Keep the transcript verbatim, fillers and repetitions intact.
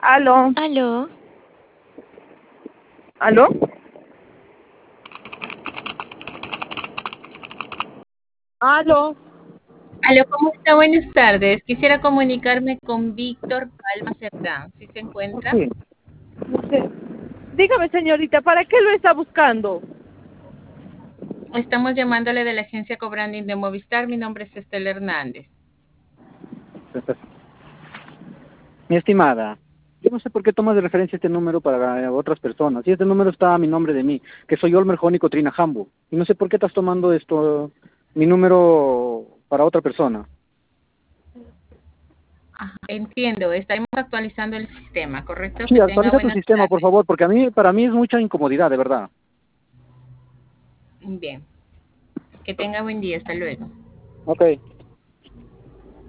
Aló, Aló, aló, aló. Aló, ¿cómo está? Buenas tardes. Quisiera comunicarme con Víctor Palma Cerdán. ¿Sí se encuentra? Sí, no sé. Dígame, señorita, ¿para qué lo está buscando? Estamos llamándole de la agencia Cobranding de Movistar. Mi nombre es Estela Hernández. Mi estimada, yo no sé por qué tomas de referencia este número para eh, otras personas. Y este número está a mi nombre de mí, que soy Olmer Jónico Trina Jambo. Y no sé por qué estás tomando esto, mi número para otra persona. Ajá, entiendo, estaremos actualizando el sistema, ¿correcto? Sí, Que tenga actualiza tu buenas sistema, por tardes. favor, porque a mí, para mí es mucha incomodidad, de verdad. Bien, que tenga buen día. Hasta luego. Ok.